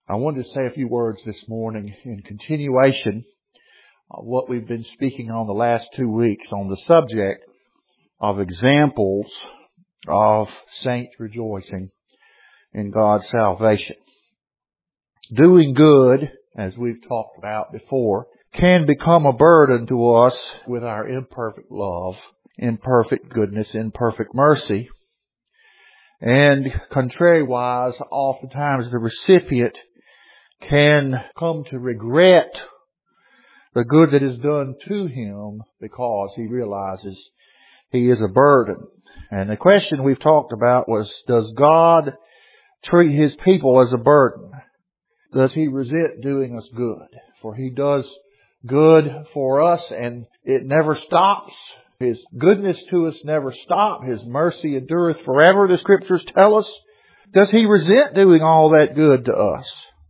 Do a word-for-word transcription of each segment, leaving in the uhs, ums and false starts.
I wanted to say a few words this morning in continuation of what we've been speaking on the last two weeks on the subject of examples of saints rejoicing in God's salvation. Doing good, as we've talked about before, can become a burden to us with our imperfect love, imperfect goodness, imperfect mercy. And contrariwise, oftentimes the recipient can come to regret the good that is done to him because he realizes he is a burden. And the question we've talked about was, does God treat His people as a burden? Does He resent doing us good? For He does good for us and it never stops. His goodness to us never stops. His mercy endureth forever, the Scriptures tell us. Does He resent doing all that good to us?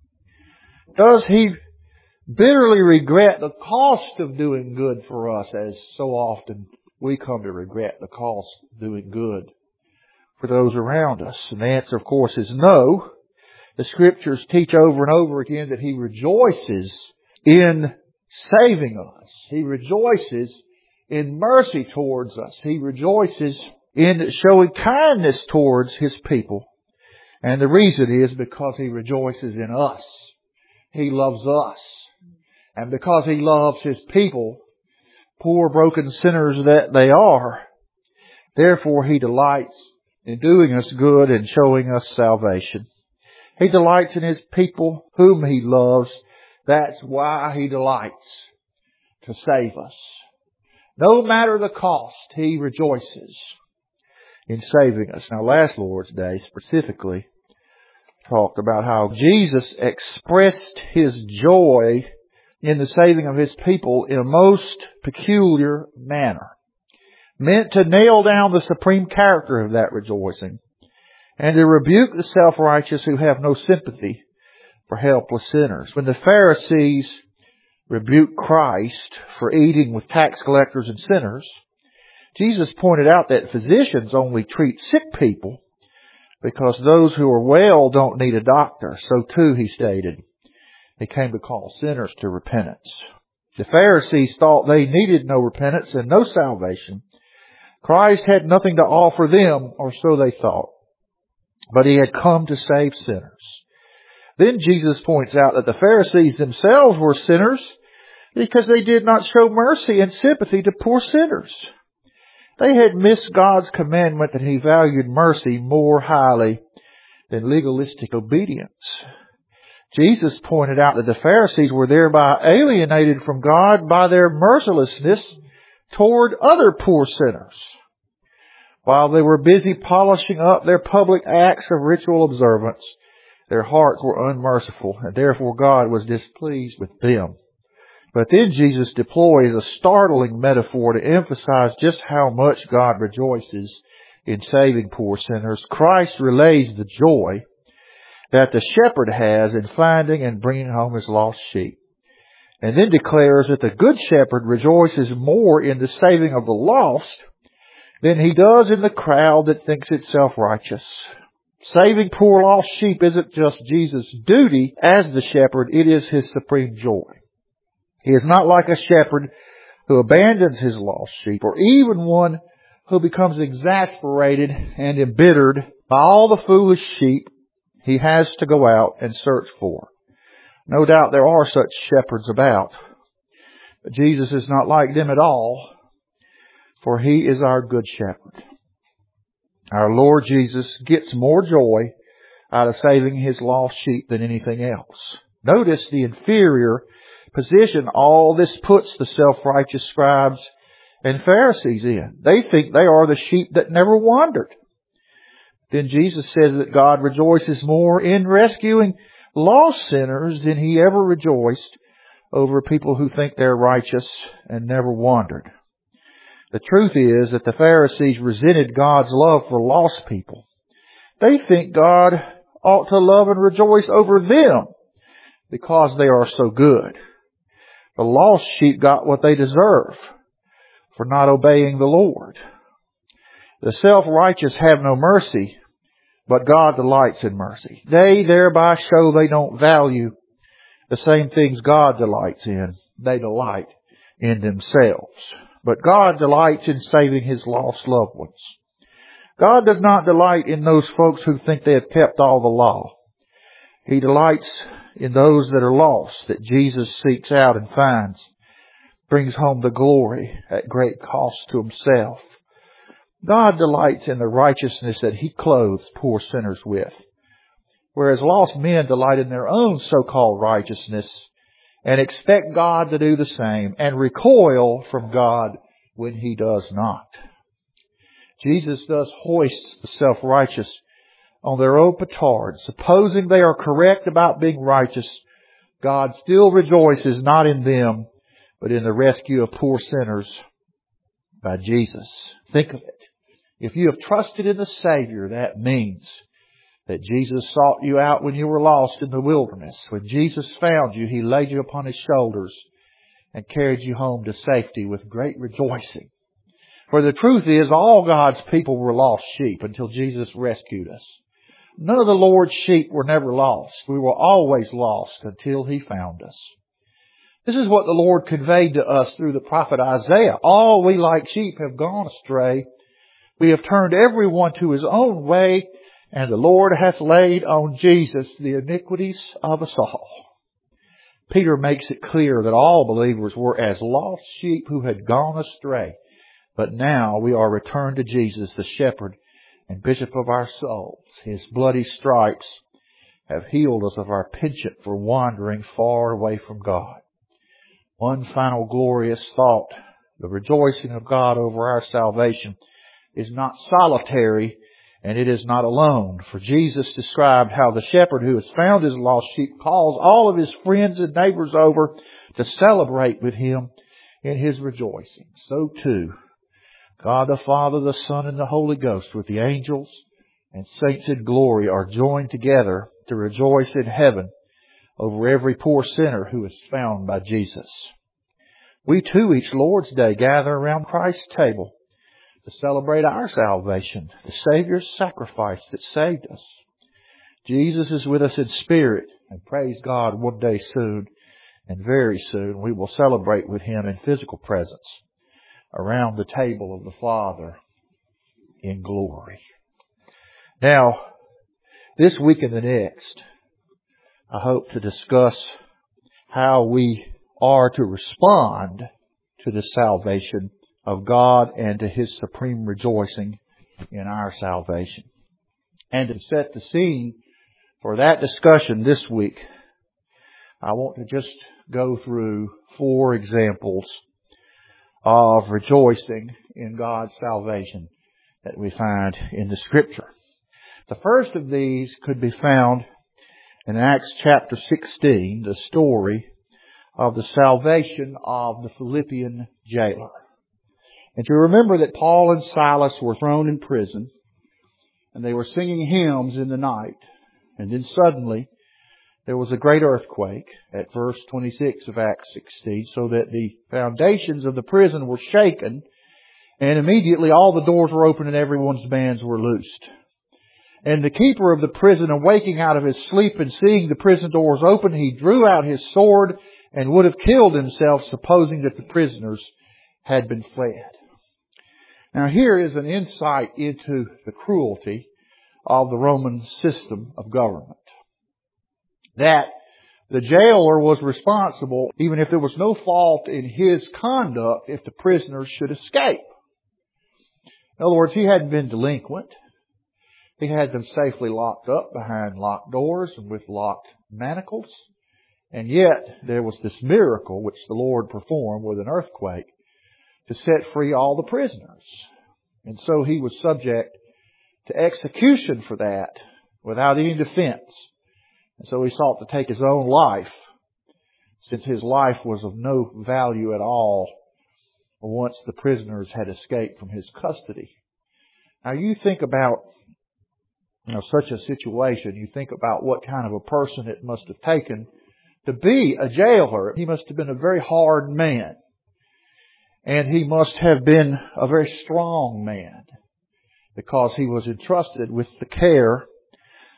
Does He bitterly regret the cost of doing good for us, as so often we come to regret the cost of doing good for those around us? And the answer, of course, is no. The Scriptures teach over and over again that He rejoices in saving us. He rejoices in mercy towards us. He rejoices in showing kindness towards His people. And the reason is because He rejoices in us. He loves us. And because He loves His people, poor broken sinners that they are, therefore He delights in doing us good and showing us salvation. He delights in His people whom He loves. That's why He delights to save us. No matter the cost, He rejoices in saving us. Now, last Lord's Day specifically talked about how Jesus expressed His joy in the saving of His people in a most peculiar manner, meant to nail down the supreme character of that rejoicing and to rebuke the self-righteous who have no sympathy for helpless sinners. When the Pharisees rebuked Christ for eating with tax collectors and sinners, Jesus pointed out that physicians only treat sick people because those who are well don't need a doctor. So too, He stated, He came to call sinners to repentance. The Pharisees thought they needed no repentance and no salvation. Christ had nothing to offer them, or so they thought. But He had come to save sinners. Then Jesus points out that the Pharisees themselves were sinners because they did not show mercy and sympathy to poor sinners. They had missed God's commandment that He valued mercy more highly than legalistic obedience. Jesus pointed out that the Pharisees were thereby alienated from God by their mercilessness toward other poor sinners. While they were busy polishing up their public acts of ritual observance, their hearts were unmerciful, and therefore God was displeased with them. But then Jesus deploys a startling metaphor to emphasize just how much God rejoices in saving poor sinners. Christ relays the joy that the shepherd has in finding and bringing home his lost sheep, and then declares that the good shepherd rejoices more in the saving of the lost than he does in the crowd that thinks itself righteous. Saving poor lost sheep isn't just Jesus' duty as the shepherd, it is His supreme joy. He is not like a shepherd who abandons his lost sheep, or even one who becomes exasperated and embittered by all the foolish sheep he has to go out and search for. No doubt there are such shepherds about, but Jesus is not like them at all, for He is our good shepherd. Our Lord Jesus gets more joy out of saving His lost sheep than anything else. Notice the inferior position all this puts the self-righteous scribes and Pharisees in. They think they are the sheep that never wandered. Then Jesus says that God rejoices more in rescuing lost sinners than He ever rejoiced over people who think they're righteous and never wandered. The truth is that the Pharisees resented God's love for lost people. They think God ought to love and rejoice over them because they are so good. The lost sheep got what they deserve for not obeying the Lord. The self-righteous have no mercy but God delights in mercy. They thereby show they don't value the same things God delights in. They delight in themselves. But God delights in saving His lost loved ones. God does not delight in those folks who think they have kept all the law. He delights in those that are lost, that Jesus seeks out and finds, brings home the glory at great cost to Himself. God delights in the righteousness that He clothes poor sinners with, whereas lost men delight in their own so-called righteousness and expect God to do the same and recoil from God when He does not. Jesus thus hoists the self-righteous on their own petard. Supposing they are correct about being righteous, God still rejoices not in them, but in the rescue of poor sinners by Jesus. Think of it. If you have trusted in the Savior, that means that Jesus sought you out when you were lost in the wilderness. When Jesus found you, He laid you upon His shoulders and carried you home to safety with great rejoicing. For the truth is, all God's people were lost sheep until Jesus rescued us. None of the Lord's sheep were never lost. We were always lost until He found us. This is what the Lord conveyed to us through the prophet Isaiah. All we like sheep have gone astray. We have turned every one to his own way, and the Lord hath laid on Jesus the iniquities of us all. Peter makes it clear that all believers were as lost sheep who had gone astray. But now we are returned to Jesus, the shepherd and bishop of our souls. His bloody stripes have healed us of our penchant for wandering far away from God. One final glorious thought. The rejoicing of God over our salvation is not solitary, and it is not alone. For Jesus described how the shepherd who has found his lost sheep calls all of his friends and neighbors over to celebrate with him in his rejoicing. So too, God the Father, the Son, and the Holy Ghost with the angels and saints in glory are joined together to rejoice in heaven over every poor sinner who is found by Jesus. We too, each Lord's Day, gather around Christ's table to celebrate our salvation, the Savior's sacrifice that saved us. Jesus is with us in spirit, and praise God, one day soon, and very soon, we will celebrate with Him in physical presence around the table of the Father in glory. Now, this week and the next, I hope to discuss how we are to respond to the salvation of God and to His supreme rejoicing in our salvation. And to set the scene for that discussion this week, I want to just go through four examples of rejoicing in God's salvation that we find in the Scripture. The first of these could be found in Acts chapter sixteen, the story of the salvation of the Philippian jailer. And you remember that Paul and Silas were thrown in prison, and they were singing hymns in the night. And then suddenly there was a great earthquake at verse twenty-six of Acts sixteen, so that the foundations of the prison were shaken, and immediately all the doors were opened and everyone's bands were loosed. And the keeper of the prison, awaking out of his sleep and seeing the prison doors open, he drew out his sword and would have killed himself, supposing that the prisoners had been fled. Now here is an insight into the cruelty of the Roman system of government. That the jailer was responsible, even if there was no fault in his conduct, if the prisoners should escape. In other words, he hadn't been delinquent. He had them safely locked up behind locked doors and with locked manacles. And yet there was this miracle which the Lord performed with an earthquake to set free all the prisoners. And so he was subject to execution for that without any defense. And so he sought to take his own life, since his life was of no value at all once the prisoners had escaped from his custody. Now you think about you know, such a situation. You think about what kind of a person it must have taken to be a jailer. He must have been a very hard man. And he must have been a very strong man, because he was entrusted with the care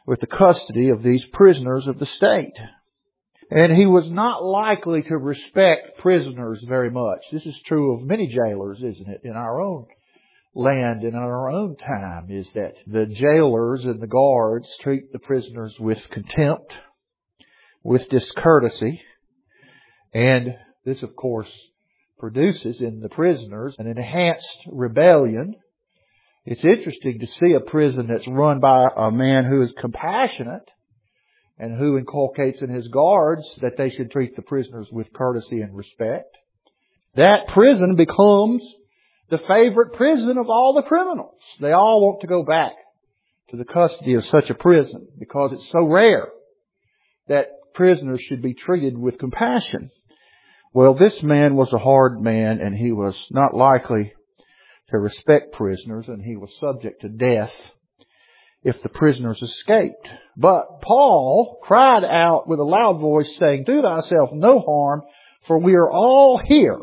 with the custody of these prisoners of the state. And he was not likely to respect prisoners very much. This is true of many jailers, isn't it? In our own land and in our own time, is that the jailers and the guards treat the prisoners with contempt, with discourtesy. And this, of course, produces in the prisoners an enhanced rebellion. It's interesting to see a prison that's run by a man who is compassionate and who inculcates in his guards that they should treat the prisoners with courtesy and respect. That prison becomes the favorite prison of all the criminals. They all want to go back to the custody of such a prison because it's so rare that prisoners should be treated with compassion. Well, this man was a hard man, and he was not likely to respect prisoners, and he was subject to death if the prisoners escaped. But Paul cried out with a loud voice, saying, "Do thyself no harm, for we are all here."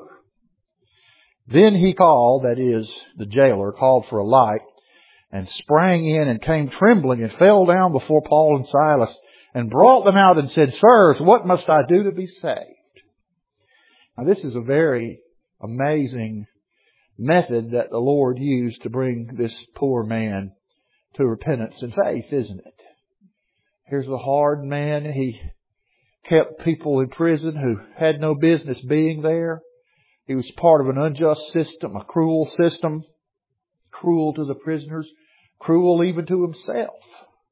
Then he called, that is, the jailer, called for a light, and sprang in and came trembling and fell down before Paul and Silas, and brought them out and said, "Sirs, what must I do to be saved?" Now this is a very amazing method that the Lord used to bring this poor man to repentance and faith, isn't it? Here's a hard man. He kept people in prison who had no business being there. He was part of an unjust system, a cruel system, cruel to the prisoners, cruel even to himself.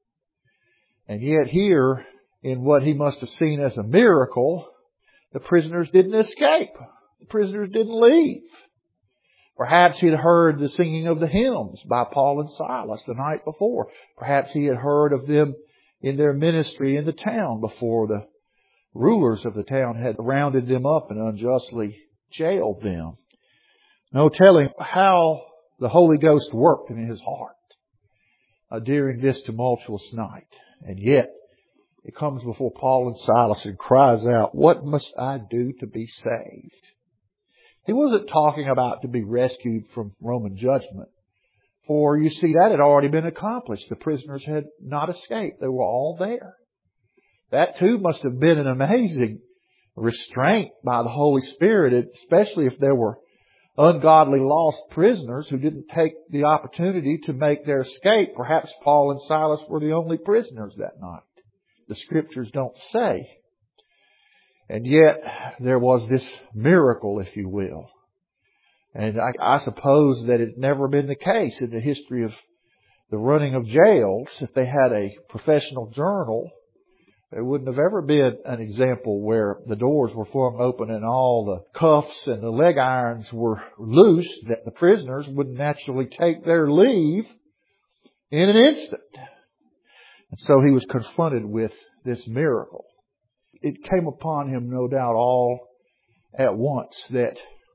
And yet here, in what he must have seen as a miracle, the prisoners didn't escape. The prisoners didn't leave. Perhaps he had heard the singing of the hymns by Paul and Silas the night before. Perhaps he had heard of them in their ministry in the town before the rulers of the town had rounded them up and unjustly jailed them. No telling how the Holy Ghost worked in his heart uh, during this tumultuous night. And yet, it comes before Paul and Silas and cries out, "What must I do to be saved?" He wasn't talking about to be rescued from Roman judgment. For you see, that had already been accomplished. The prisoners had not escaped. They were all there. That too must have been an amazing restraint by the Holy Spirit, especially if there were ungodly lost prisoners who didn't take the opportunity to make their escape. Perhaps Paul and Silas were the only prisoners that night. The Scriptures don't say. And yet, there was this miracle, if you will. And I, I suppose that it had never been the case in the history of the running of jails. If they had a professional journal, there wouldn't have ever been an example where the doors were flung open and all the cuffs and the leg irons were loose, that the prisoners would naturally take their leave in an instant. And so he was confronted with this miracle. It came upon him, no doubt, all at once that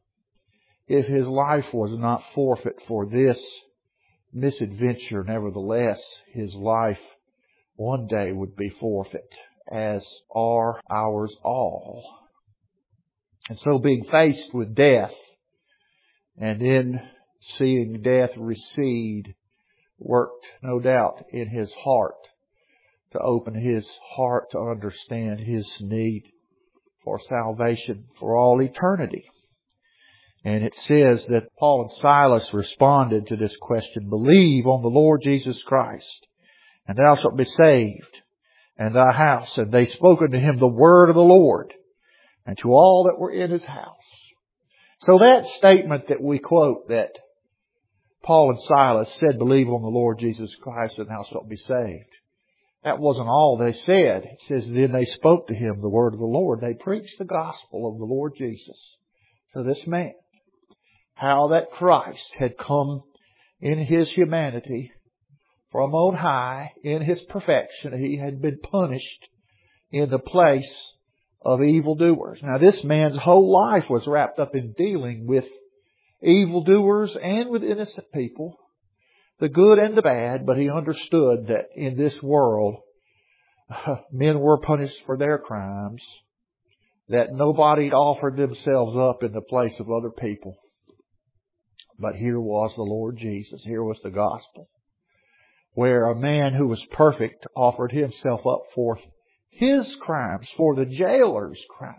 if his life was not forfeit for this misadventure, nevertheless, his life one day would be forfeit, as are ours all. And so being faced with death and then seeing death recede worked, no doubt, in his heart to open his heart to understand his need for salvation for all eternity. And it says that Paul and Silas responded to this question, "Believe on the Lord Jesus Christ, and thou shalt be saved, and thy house." And they spoke unto him the word of the Lord, and to all that were in his house. So that statement that we quote, that Paul and Silas said, "Believe on the Lord Jesus Christ, and thou shalt be saved," that wasn't all they said. It says, then they spoke to him the word of the Lord. They preached the gospel of the Lord Jesus to this man. How that Christ had come in His humanity from on high, in His perfection. He had been punished in the place of evildoers. Now this man's whole life was wrapped up in dealing with evildoers and with innocent people, the good and the bad, but he understood that in this world, uh, men were punished for their crimes, that nobody offered themselves up in the place of other people. But here was the Lord Jesus. Here was the gospel. where a man who was perfect offered himself up for his crimes, for the jailer's crimes.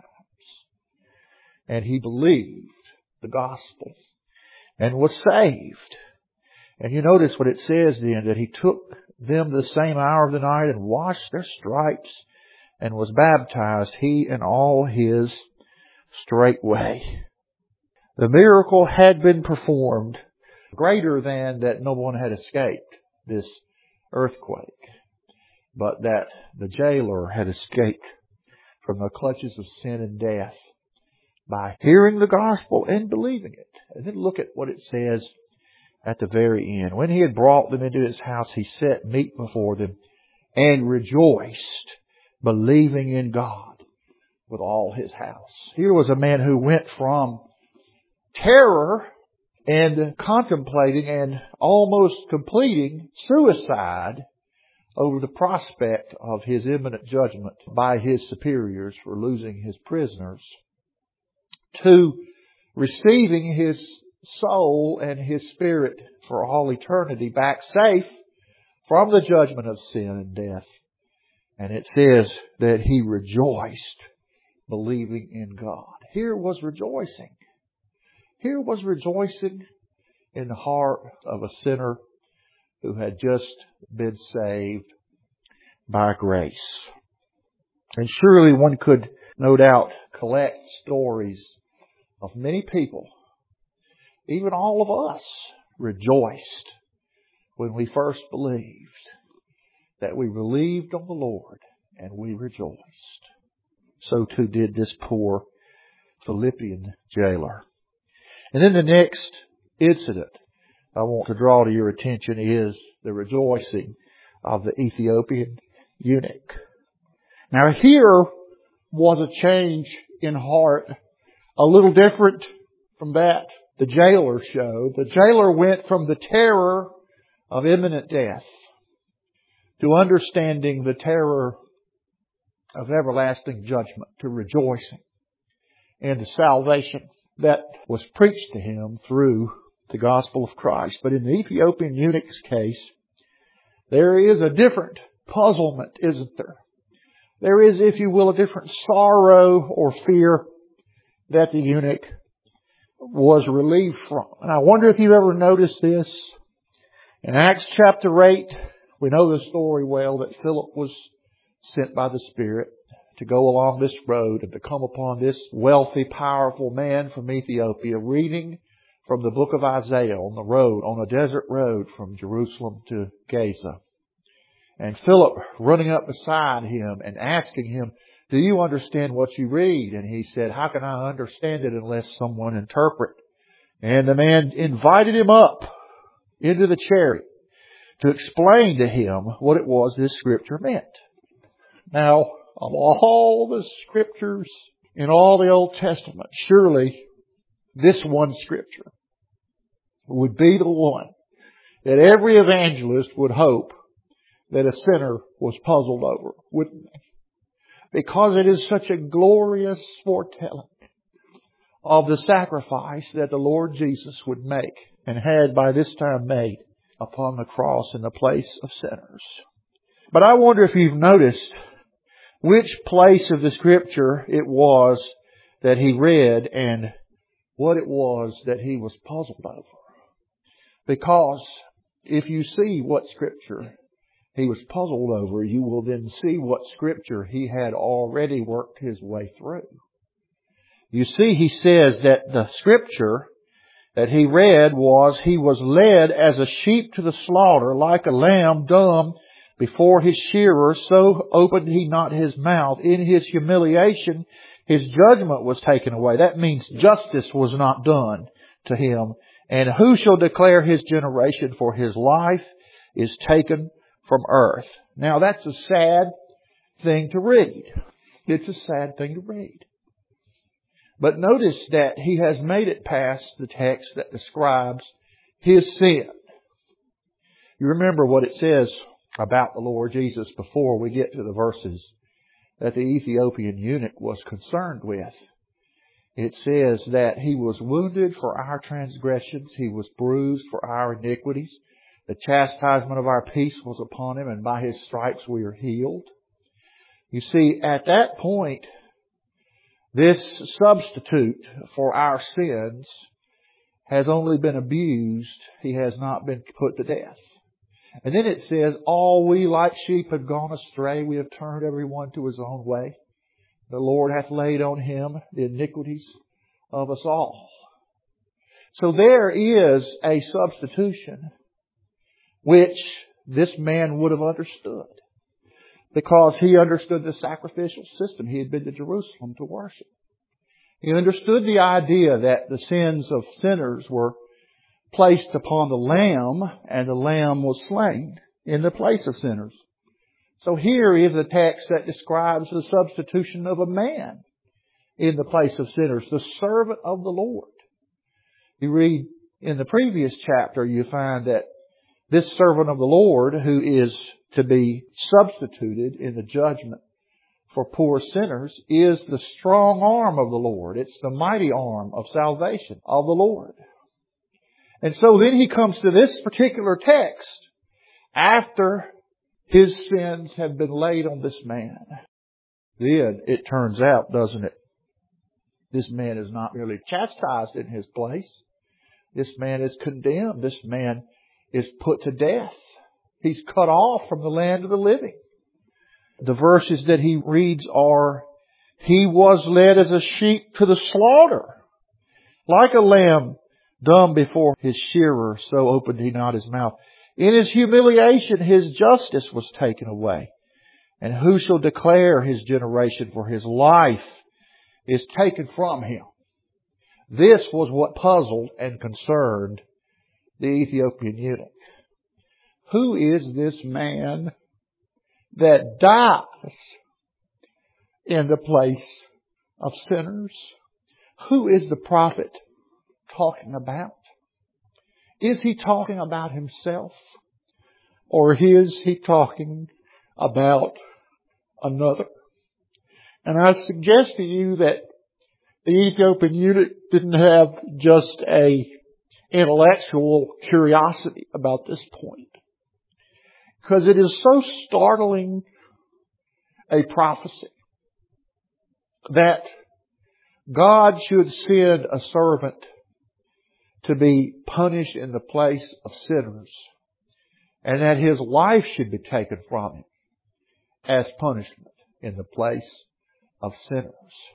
And he believed the gospel and was saved. And you notice what it says then, that he took them the same hour of the night and washed their stripes and was baptized, he and all his straightway. The miracle had been performed, greater than that no one had escaped this earthquake, but that the jailer had escaped from the clutches of sin and death by hearing the gospel and believing it. And then look at what it says at the very end. When he had brought them into his house, he set meat before them and rejoiced, believing in God with all his house. Here was a man who went from terror and contemplating and almost completing suicide over the prospect of his imminent judgment by his superiors for losing his prisoners, to receiving his soul and his spirit for all eternity back safe from the judgment of sin and death. And it says that he rejoiced, believing in God. Here was rejoicing. Here was rejoicing in the heart of a sinner who had just been saved by grace. And surely one could no doubt collect stories of many people, even all of us, rejoiced when we first believed, that we believed on the Lord and we rejoiced. So too did this poor Philippian jailer. And then the next incident I want to draw to your attention is the rejoicing of the Ethiopian eunuch. Now here was a change in heart, a little different from that the jailer showed. The jailer went from the terror of imminent death to understanding the terror of everlasting judgment, to rejoicing in the salvation that was preached to him through the gospel of Christ. But in the Ethiopian eunuch's case, there is a different puzzlement, isn't there? There is, if you will, a different sorrow or fear that the eunuch was relieved from. And I wonder if you ever noticed this. In Acts chapter eight, we know the story well, that Philip was sent by the Spirit to go along this road and to come upon this wealthy, powerful man from Ethiopia reading from the book of Isaiah on the road, on a desert road from Jerusalem to Gaza. And Philip running up beside him and asking him, "Do you understand what you read?" And he said, "How can I understand it unless someone interpret?" And the man invited him up into the chariot to explain to him what it was this scripture meant. Now, of all the scriptures in all the Old Testament, surely this one scripture would be the one that every evangelist would hope that a sinner was puzzled over, wouldn't they? Because it is such a glorious foretelling of the sacrifice that the Lord Jesus would make and had by this time made upon the cross in the place of sinners. But I wonder if you've noticed which place of the scripture it was that he read and what it was that he was puzzled over. Because if you see what scripture he was puzzled over, you will then see what scripture he had already worked his way through. You see, he says that the scripture that he read was, "He was led as a sheep to the slaughter, like a lamb dumb before his shearer, so opened he not his mouth. In his humiliation, his judgment was taken away." That means justice was not done to him. "And who shall declare his generation? For his life is taken from earth." Now that's a sad thing to read. It's a sad thing to read. But notice that he has made it past the text that describes his sin. You remember what it says about the Lord Jesus before we get to the verses that the Ethiopian eunuch was concerned with. It says that he was wounded for our transgressions, he was bruised for our iniquities. The chastisement of our peace was upon Him, and by His stripes we are healed. You see, at that point, this substitute for our sins has only been abused. He has not been put to death. And then it says, all we like sheep have gone astray. We have turned every one to his own way. The Lord hath laid on Him the iniquities of us all. So there is a substitution which this man would have understood, because he understood the sacrificial system. He had been to Jerusalem to worship. He understood the idea that the sins of sinners were placed upon the Lamb, and the Lamb was slain in the place of sinners. So here is a text that describes the substitution of a man in the place of sinners, the servant of the Lord. You read in the previous chapter, you find that this servant of the Lord, who is to be substituted in the judgment for poor sinners, is the strong arm of the Lord. It's the mighty arm of salvation of the Lord. And so then he comes to this particular text after his sins have been laid on this man. Then it turns out, doesn't it, this man is not merely chastised in his place. This man is condemned. This man is put to death. He's cut off from the land of the living. The verses that he reads are, He was led as a sheep to the slaughter. Like a lamb dumb before his shearer, so opened He not His mouth. In His humiliation His justice was taken away. And who shall declare His generation? For His life is taken from Him. This was what puzzled and concerned the Ethiopian eunuch. Who is this man that dies in the place of sinners? Who is the prophet talking about? Is he talking about himself? Or is he talking about another? And I suggest to you that the Ethiopian eunuch didn't have just a intellectual curiosity about this point, because it is so startling a prophecy that God should send a servant to be punished in the place of sinners, and that His life should be taken from Him as punishment in the place of sinners.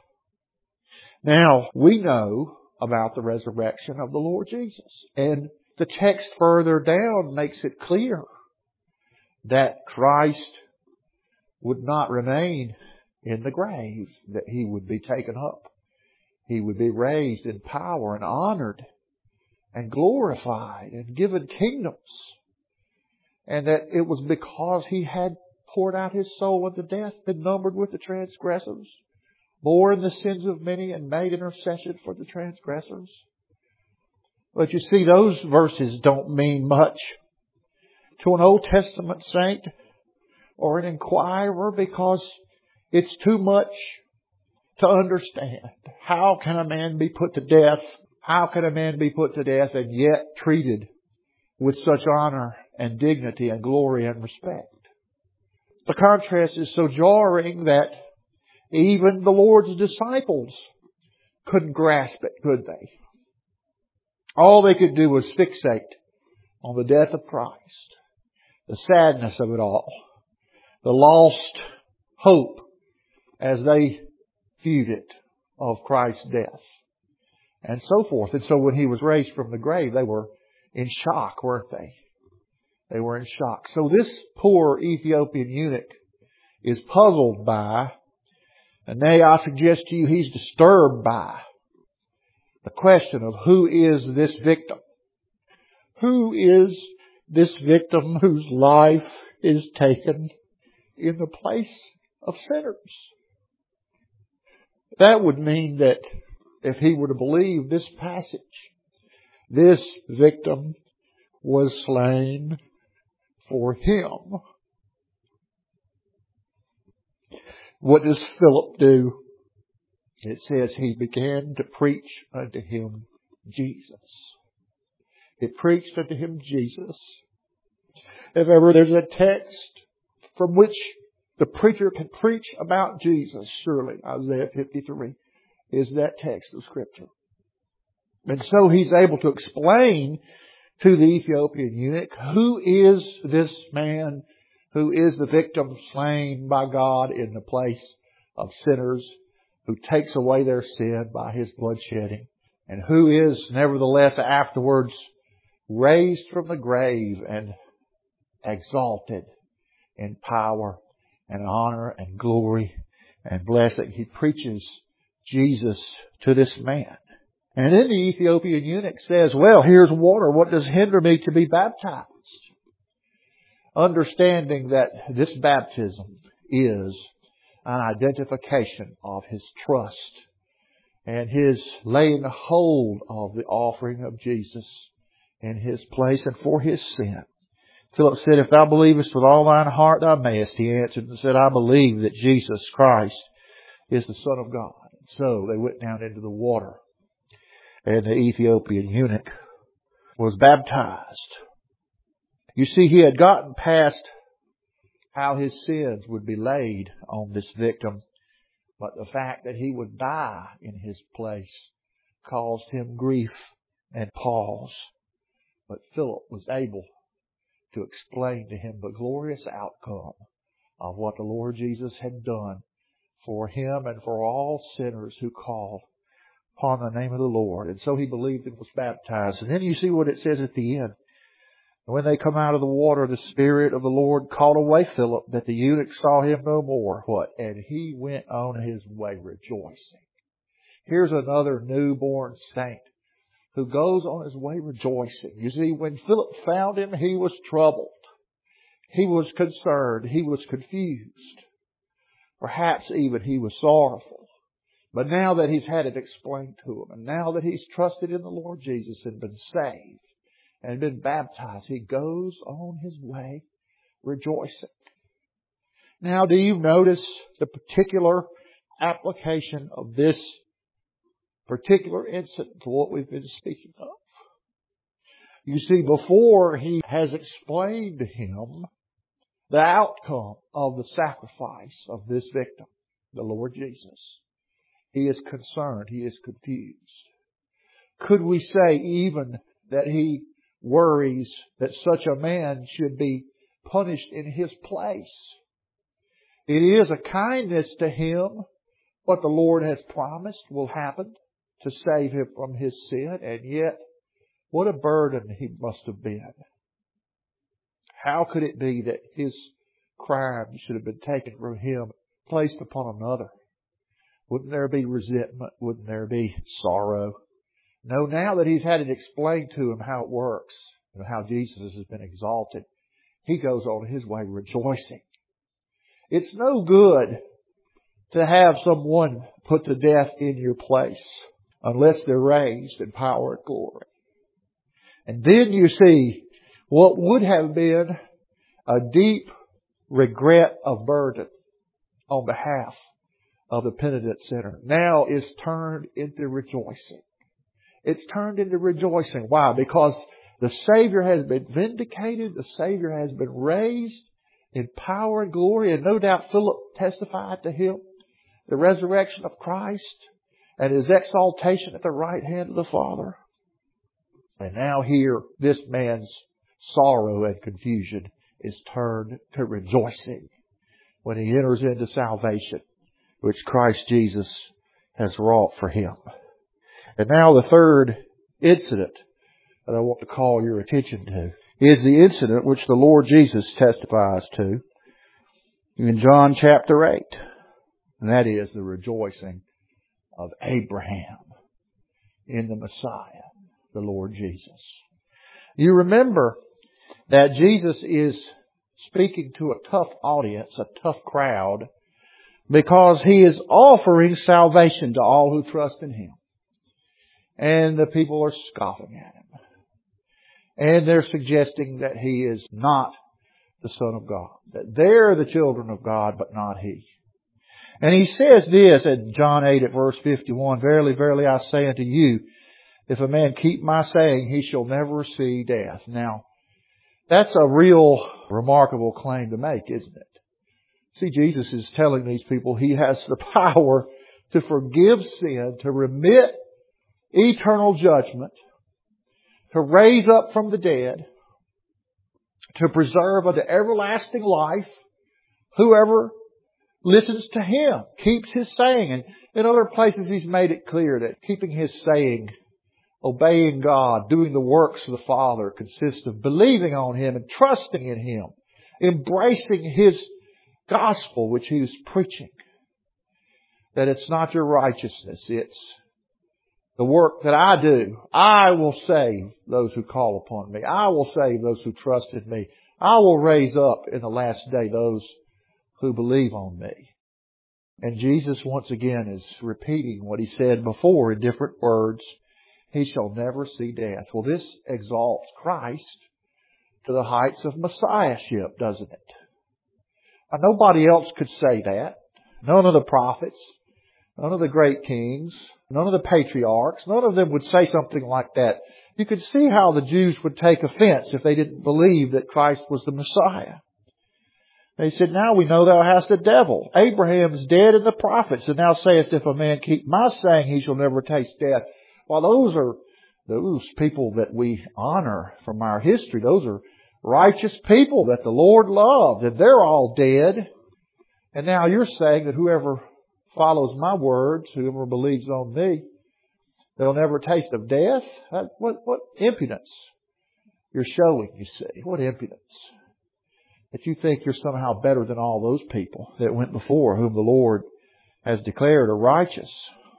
Now, we know about the resurrection of the Lord Jesus, and the text further down makes it clear that Christ would not remain in the grave, that He would be taken up. He would be raised in power and honored and glorified and given kingdoms. And that it was because He had poured out His soul unto death, been numbered with the transgressors, borne the sins of many, and made intercession for the transgressors. But you see, those verses don't mean much to an Old Testament saint or an inquirer, because it's too much to understand. How can a man be put to death? How can a man be put to death and yet treated with such honor and dignity and glory and respect? The contrast is so jarring that even the Lord's disciples couldn't grasp it, could they? All they could do was fixate on the death of Christ, the sadness of it all, the lost hope as they viewed it of Christ's death, and so forth. And so when He was raised from the grave, they were in shock, weren't they? They were in shock. So this poor Ethiopian eunuch is puzzled by, and nay, I suggest to you he's disturbed by, the question of who is this victim? Who is this victim whose life is taken in the place of sinners? That would mean that if he were to believe this passage, this victim was slain for him. What does Philip do? It says he began to preach unto him Jesus. It preached unto him Jesus. If ever there's a text from which the preacher can preach about Jesus, surely Isaiah fifty-three is that text of Scripture. And so he's able to explain to the Ethiopian eunuch, who is this man who is the victim slain by God in the place of sinners, who takes away their sin by His bloodshedding, and who is nevertheless afterwards raised from the grave and exalted in power and honor and glory and blessing. He preaches Jesus to this man. And then the Ethiopian eunuch says, well, here's water. What does hinder me to be baptized? Understanding that this baptism is an identification of his trust and his laying hold of the offering of Jesus in his place and for his sin. Philip said, if thou believest with all thine heart, thou mayest. He answered and said, I believe that Jesus Christ is the Son of God. And so they went down into the water, and the Ethiopian eunuch was baptized. You see, he had gotten past how his sins would be laid on this victim, but the fact that he would die in his place caused him grief and pause. But Philip was able to explain to him the glorious outcome of what the Lord Jesus had done for him and for all sinners who call upon the name of the Lord. And so he believed and was baptized. And then you see what it says at the end. When they come out of the water, the Spirit of the Lord called away Philip, that the eunuch saw him no more. What? And he went on his way rejoicing. Here's another newborn saint who goes on his way rejoicing. You see, when Philip found him, he was troubled. He was concerned. He was confused. Perhaps even he was sorrowful. But now that he's had it explained to him, and now that he's trusted in the Lord Jesus and been saved and been baptized, he goes on his way rejoicing. Now, do you notice the particular application of this particular incident to what we've been speaking of? You see, before he has explained to him the outcome of the sacrifice of this victim, the Lord Jesus, he is concerned, he is confused. Could we say even that he worries that such a man should be punished in his place? It is a kindness to him what the Lord has promised will happen to save him from his sin, and yet what a burden he must have been. How could it be that his crime should have been taken from him, placed upon another? Wouldn't there be resentment? Wouldn't there be sorrow? No, now that he's had it explained to him how it works, and how Jesus has been exalted, he goes on his way rejoicing. It's no good to have someone put to death in your place unless they're raised in power and glory. And then you see what would have been a deep regret of burden on behalf of the penitent sinner now is turned into rejoicing. It's turned into rejoicing. Why? Because the Savior has been vindicated. The Savior has been raised in power and glory. And no doubt Philip testified to him the resurrection of Christ and His exaltation at the right hand of the Father. And now here, this man's sorrow and confusion is turned to rejoicing when he enters into salvation, which Christ Jesus has wrought for him. And now the third incident that I want to call your attention to is the incident which the Lord Jesus testifies to in John chapter eight. And that is the rejoicing of Abraham in the Messiah, the Lord Jesus. You remember that Jesus is speaking to a tough audience, a tough crowd, because He is offering salvation to all who trust in Him. And the people are scoffing at Him. And they're suggesting that He is not the Son of God, that they're the children of God, but not He. And He says this in John eight at verse fifty-one, Verily, verily, I say unto you, if a man keep my saying, he shall never see death. Now, That's a real remarkable claim to make, isn't it? See, Jesus is telling these people He has the power to forgive sin, to remit eternal judgment, to raise up from the dead, to preserve unto everlasting life whoever listens to Him, keeps His saying. And in other places He's made it clear that keeping His saying, obeying God, doing the works of the Father consists of believing on Him and trusting in Him, embracing His gospel which He is preaching. That it's not your righteousness, it's the work that I do. I will save those who call upon me. I will save those who trust in me. I will raise up in the last day those who believe on me. And Jesus once again is repeating what He said before in different words. He shall never see death. Well, this exalts Christ to the heights of Messiahship, doesn't it? Now, nobody else could say that. None of the prophets, none of the great kings, none of the patriarchs, none of them would say something like that. You could see how the Jews would take offense if they didn't believe that Christ was the Messiah. They said, now we know thou hast a devil. Abraham is dead and the prophets, and thou sayest, if a man keep my saying, he shall never taste death. Well, those are those people that we honor from our history. Those are righteous people that the Lord loved, and they're all dead. And now you're saying that whoever follows my words, whoever believes on me, they'll never taste of death? What, what impudence you're showing, you see. What impudence. That you think you're somehow better than all those people that went before, whom the Lord has declared are righteous.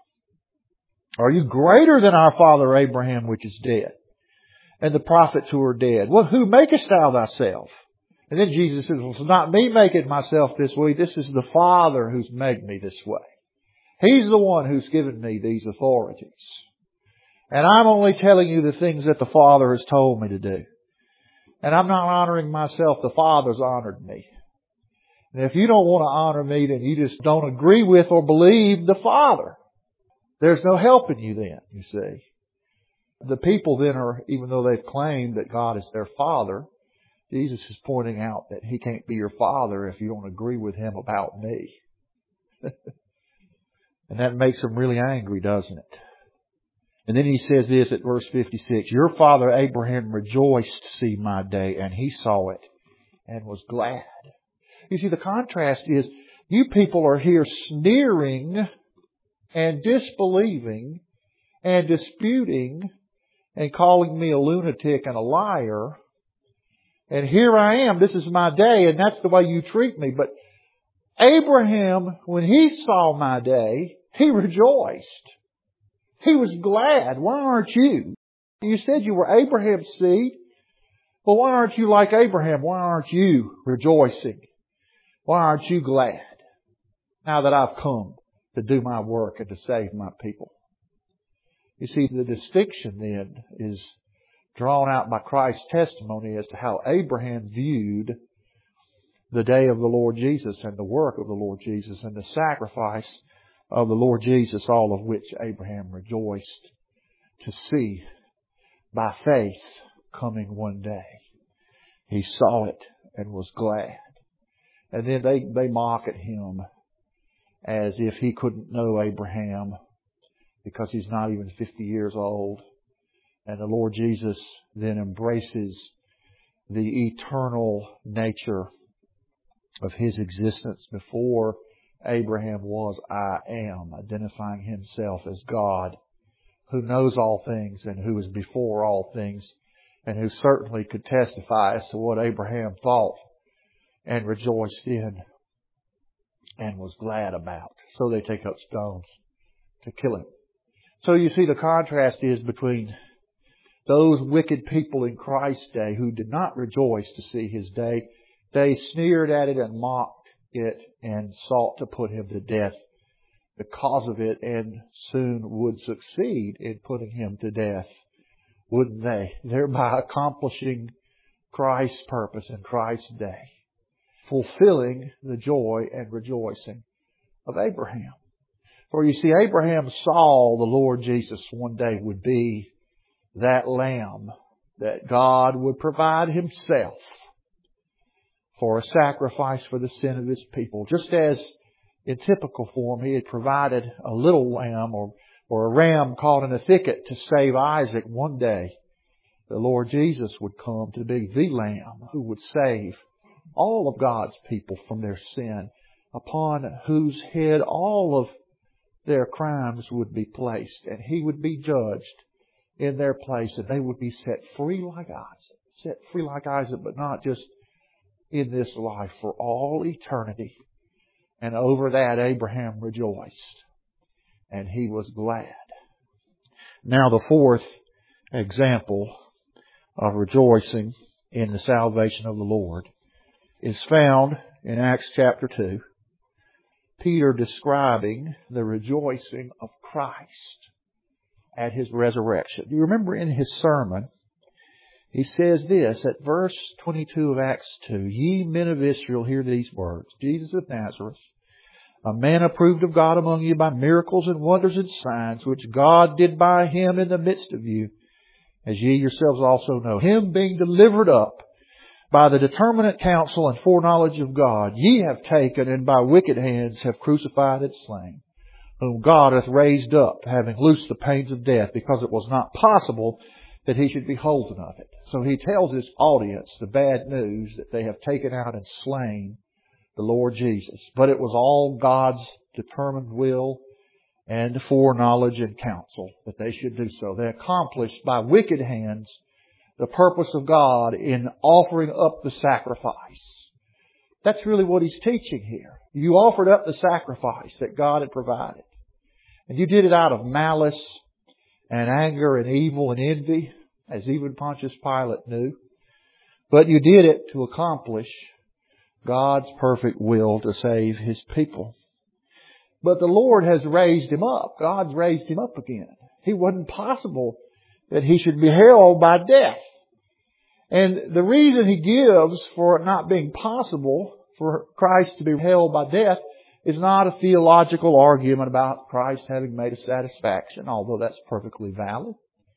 Are you greater than our father Abraham, which is dead, and the prophets who are dead? Well, who makest thou thyself? And then Jesus says, well, it's not me making myself this way. This is the Father who's made me this way. He's the one who's given me these authorities. And I'm only telling you the things that the Father has told me to do. And I'm not honoring myself. The Father's honored me. And if you don't want to honor me, then you just don't agree with or believe the Father. There's no helping you then, you see. The people then are, even though they've claimed that God is their Father, Jesus is pointing out that He can't be your Father if you don't agree with Him about me. And that makes them really angry, doesn't it? And then He says this at verse fifty-six, your father Abraham rejoiced to see my day, and he saw it and was glad. You see, the contrast is, you people are here sneering and disbelieving and disputing and calling me a lunatic and a liar. And here I am, this is my day, and that's the way you treat me. But Abraham, when he saw my day, he rejoiced. He was glad. Why aren't you? You said you were Abraham's seed. Well, why aren't you like Abraham? Why aren't you rejoicing? Why aren't you glad now that I've come to do my work and to save my people? You see, the distinction then is drawn out by Christ's testimony as to how Abraham viewed the day of the Lord Jesus and the work of the Lord Jesus and the sacrifice of the Lord Jesus, all of which Abraham rejoiced to see by faith coming one day. He saw it and was glad. And then they, they mock at him as if he couldn't know Abraham because he's not even fifty years old. And the Lord Jesus then embraces the eternal nature of His existence before Abraham was I am, identifying Himself as God who knows all things and who is before all things and who certainly could testify as to what Abraham thought and rejoiced in and was glad about. So they take up stones to kill him. So you see, the contrast is between those wicked people in Christ's day who did not rejoice to see His day. They sneered at it and mocked it and sought to put Him to death because of it, and soon would succeed in putting Him to death, wouldn't they? Thereby accomplishing Christ's purpose in Christ's day, fulfilling the joy and rejoicing of Abraham. For you see, Abraham saw the Lord Jesus one day would be that lamb that God would provide Himself for a sacrifice for the sin of His people. Just as in typical form He had provided a little lamb or, or a ram caught in a thicket to save Isaac, one day the Lord Jesus would come to be the Lamb who would save all of God's people from their sin, upon whose head all of their crimes would be placed, and He would be judged in their place, and they would be set free like Isaac. Set free like Isaac, but not just in this life, for all eternity. And over that Abraham rejoiced, and he was glad. Now the fourth example of rejoicing in the salvation of the Lord is found in Acts chapter two. Peter describing the rejoicing of Christ at His resurrection. Do you remember in his sermon, he says this at verse twenty-two of Acts two, "Ye men of Israel, hear these words. Jesus of Nazareth, a man approved of God among you by miracles and wonders and signs, which God did by Him in the midst of you, as ye yourselves also know. Him being delivered up by the determinate counsel and foreknowledge of God, ye have taken and by wicked hands have crucified and slain, whom God hath raised up, having loosed the pains of death, because it was not possible that He should be holden of it." So he tells his audience the bad news that they have taken out and slain the Lord Jesus. But it was all God's determined will and foreknowledge and counsel that they should do so. They accomplished by wicked hands the purpose of God in offering up the sacrifice. That's really what he's teaching here. You offered up the sacrifice that God had provided. And you did it out of malice and anger and evil and envy, as even Pontius Pilate knew. But you did it to accomplish God's perfect will to save His people. But the Lord has raised Him up. God's raised Him up again. It wasn't possible that He should be held by death. And the reason He gives for it not being possible for Christ to be held by death is not a theological argument about Christ having made a satisfaction, although that's perfectly valid,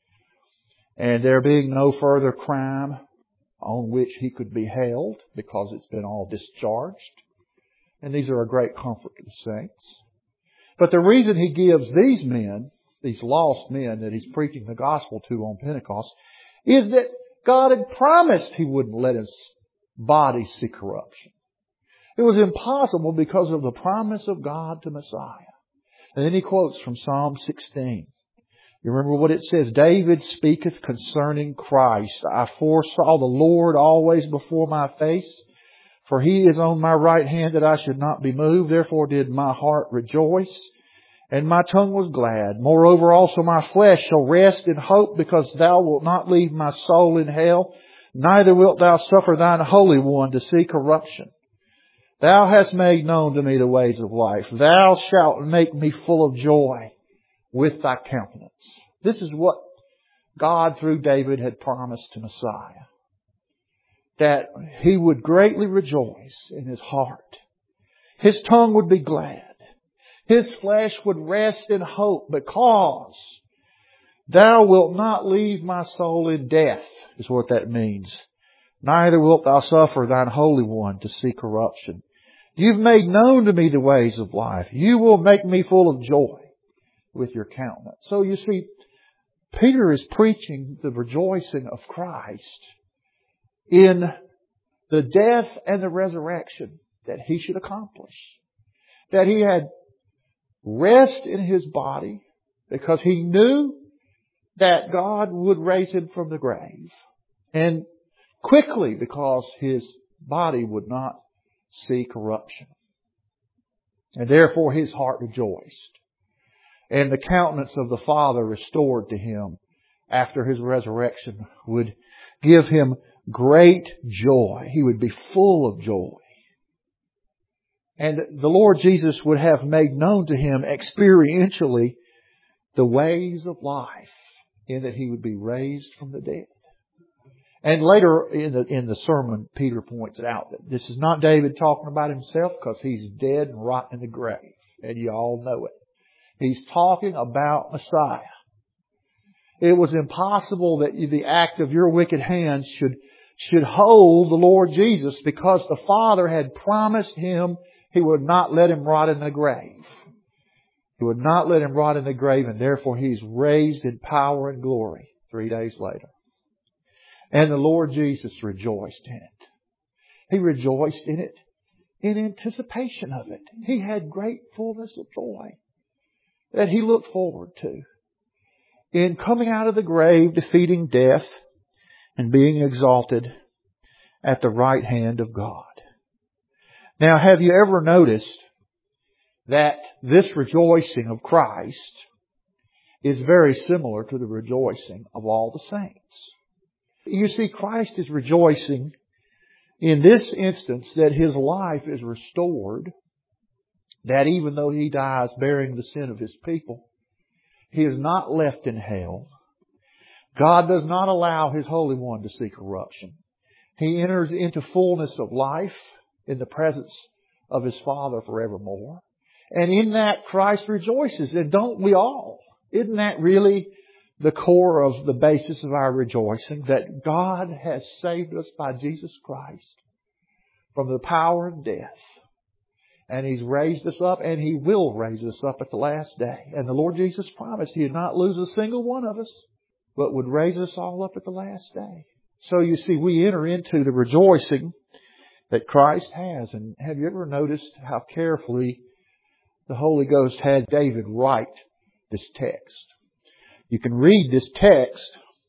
and there being no further crime on which He could be held because it's been all discharged. And these are a great comfort to the saints. But the reason He gives these men, these lost men that He's preaching the gospel to on Pentecost, is that God had promised He wouldn't let His body see corruption. It was impossible because of the promise of God to Messiah. And then he quotes from Psalm sixteen. You remember what it says? "David speaketh concerning Christ. I foresaw the Lord always before my face. For He is on my right hand that I should not be moved. Therefore did my heart rejoice, and my tongue was glad. Moreover also my flesh shall rest in hope, because Thou wilt not leave my soul in hell, neither wilt Thou suffer Thine Holy One to see corruption. Thou hast made known to me the ways of life. Thou shalt make me full of joy with Thy countenance." This is what God through David had promised to Messiah. That he would greatly rejoice in his heart. His tongue would be glad. His flesh would rest in hope, because Thou wilt not leave my soul in death, is what that means. Neither wilt Thou suffer Thine Holy One to see corruption. You've made known to me the ways of life. You will make me full of joy with Your countenance. So you see, Peter is preaching the rejoicing of Christ in the death and the resurrection that He should accomplish. That He had rest in His body because He knew that God would raise Him from the grave. And quickly, because His body would not see corruption. And therefore His heart rejoiced. And the countenance of the Father restored to Him after His resurrection would give Him great joy. He would be full of joy. And the Lord Jesus would have made known to him experientially the ways of life, in that He would be raised from the dead. And later in the, in the sermon, Peter points out that this is not David talking about himself, because he's dead and rotting in the grave. And you all know it. He's talking about Messiah. It was impossible that the act of your wicked hands should, should hold the Lord Jesus, because the Father had promised Him He would not let Him rot in the grave. He would not let Him rot in the grave, and therefore He's raised in power and glory three days later. And the Lord Jesus rejoiced in it. He rejoiced in it in anticipation of it. He had great fullness of joy that He looked forward to in coming out of the grave, defeating death, and being exalted at the right hand of God. Now, have you ever noticed that this rejoicing of Christ is very similar to the rejoicing of all the saints? You see, Christ is rejoicing in this instance that His life is restored, that even though He dies bearing the sin of His people, He is not left in hell. God does not allow His Holy One to see corruption. He enters into fullness of life in the presence of His Father forevermore. And in that, Christ rejoices. And don't we all? Isn't that really the core of the basis of our rejoicing? That God has saved us by Jesus Christ from the power of death. And He's raised us up, and He will raise us up at the last day. And the Lord Jesus promised He'd not lose a single one of us, but would raise us all up at the last day. So you see, we enter into the rejoicing that Christ has. And have you ever noticed how carefully the Holy Ghost had David write this text? You can read this text,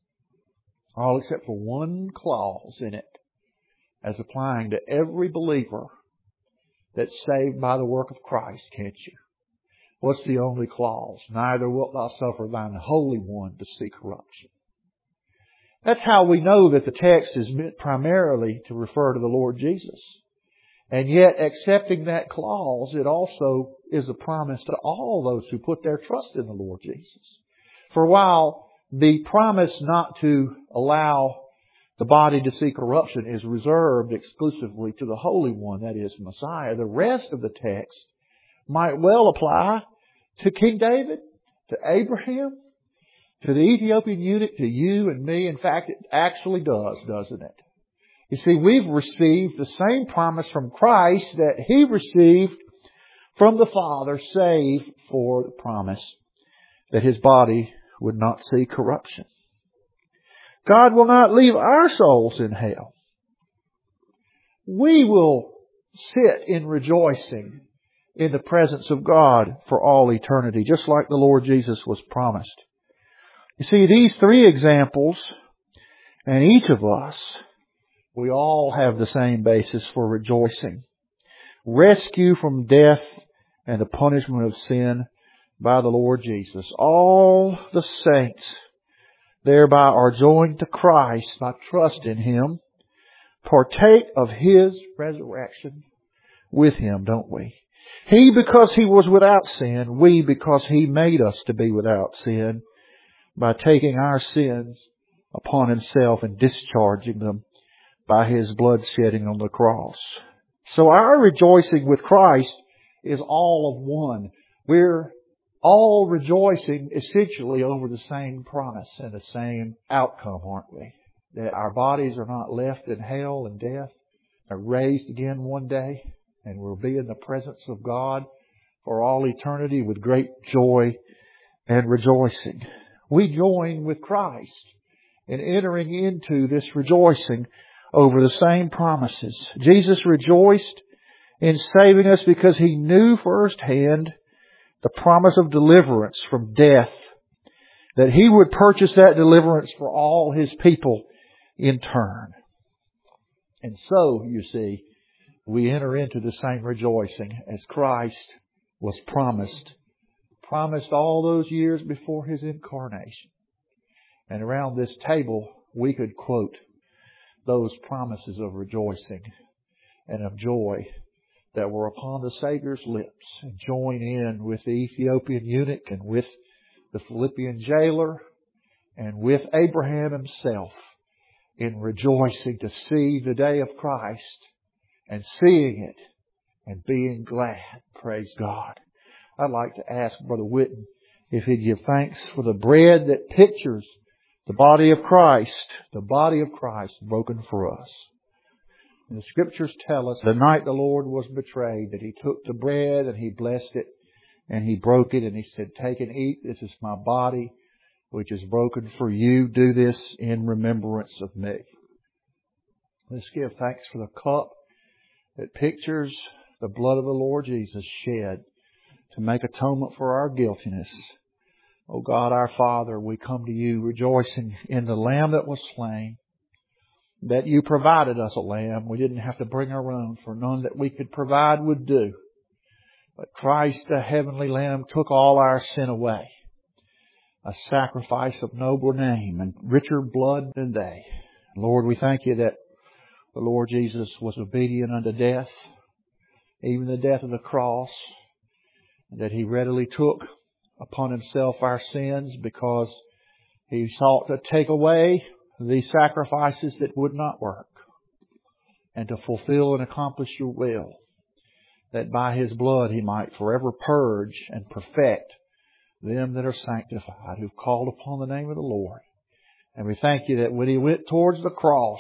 all except for one clause in it, as applying to every believer that's saved by the work of Christ, can't you? What's the only clause? Neither wilt thou suffer thine Holy One to see corruption. That's how we know that the text is meant primarily to refer to the Lord Jesus. And yet, accepting that clause, it also is a promise to all those who put their trust in the Lord Jesus. For while the promise not to allow the body to see corruption is reserved exclusively to the Holy One, that is Messiah, the rest of the text might well apply to King David, to Abraham, to the Ethiopian eunuch, to you and me. In fact, it actually does, doesn't it? You see, we've received the same promise from Christ that He received from the Father, save for the promise that His body would not see corruption. God will not leave our souls in hell. We will sit in rejoicing in the presence of God for all eternity, just like the Lord Jesus was promised. You see, these three examples, and each of us, we all have the same basis for rejoicing. Rescue from death and the punishment of sin by the Lord Jesus. All the saints thereby are joined to Christ by trust in Him, partake of His resurrection with Him, don't we? He because He was without sin, we because He made us to be without sin by taking our sins upon Himself and discharging them by His blood shedding on the cross. So our rejoicing with Christ is all of one. We're all rejoicing essentially over the same promise and the same outcome, aren't we? That our bodies are not left in hell and death. They're raised again one day, and we'll be in the presence of God for all eternity with great joy and rejoicing. We join with Christ in entering into this rejoicing over the same promises. Jesus rejoiced in saving us because He knew firsthand the promise of deliverance from death, that He would purchase that deliverance for all His people in turn. And so, you see, we enter into the same rejoicing as Christ was promised, promised all those years before His incarnation. And around this table, we could quote those promises of rejoicing and of joy that were upon the Savior's lips, and join in with the Ethiopian eunuch and with the Philippian jailer and with Abraham himself in rejoicing to see the day of Christ and seeing it and being glad. Praise God. I'd like to ask Brother Whitten if he'd give thanks for the bread that pictures The body of Christ, the body of Christ broken for us. And the Scriptures tell us the night the Lord was betrayed that He took the bread and He blessed it and He broke it and He said, "Take and eat. This is my body, which is broken for you. Do this in remembrance of me." Let's give thanks for the cup that pictures the blood of the Lord Jesus shed to make atonement for our guiltiness. O God, our Father, we come to You rejoicing in the Lamb that was slain, that You provided us a lamb. We didn't have to bring our own, for none that we could provide would do. But Christ, the heavenly Lamb, took all our sin away. A sacrifice of nobler name and richer blood than they. Lord, we thank You that the Lord Jesus was obedient unto death, even the death of the cross, and that He readily took upon Himself our sins because He sought to take away the sacrifices that would not work and to fulfill and accomplish Your will, that by His blood He might forever purge and perfect them that are sanctified, who've called upon the name of the Lord. And we thank You that when He went towards the cross,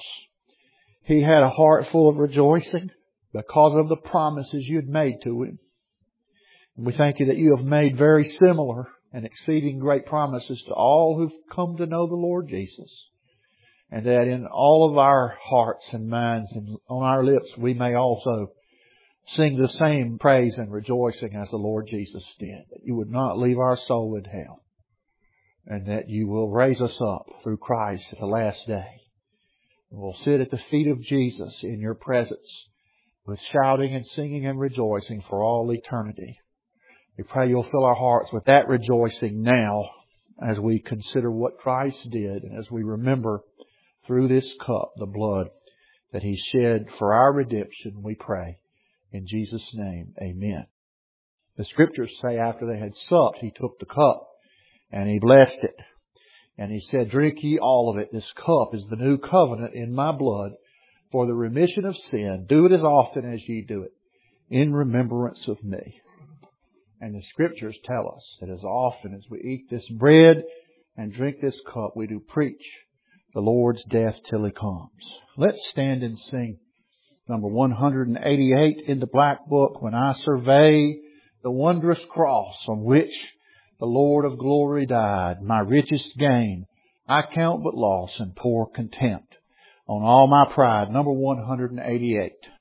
He had a heart full of rejoicing because of the promises You had made to Him. And we thank You that You have made very similar and exceeding great promises to all who've come to know the Lord Jesus. And that in all of our hearts and minds and on our lips we may also sing the same praise and rejoicing as the Lord Jesus did. That You would not leave our soul in hell. And that You will raise us up through Christ at the last day. And we'll sit at the feet of Jesus in Your presence with shouting and singing and rejoicing for all eternity. We pray You'll fill our hearts with that rejoicing now as we consider what Christ did and as we remember through this cup the blood that He shed for our redemption, we pray. In Jesus' name, amen. The Scriptures say after they had supped, He took the cup and He blessed it. And He said, "Drink ye all of it. This cup is the new covenant in my blood for the remission of sin. Do it as often as ye do it in remembrance of me." And the Scriptures tell us that as often as we eat this bread and drink this cup, we do preach the Lord's death till He comes. Let's stand and sing number one hundred eighty-eight in the Black Book, "When I Survey the Wondrous Cross on which the Lord of Glory died, my richest gain I count but loss and pour contempt on all my pride." Number one hundred eighty-eight.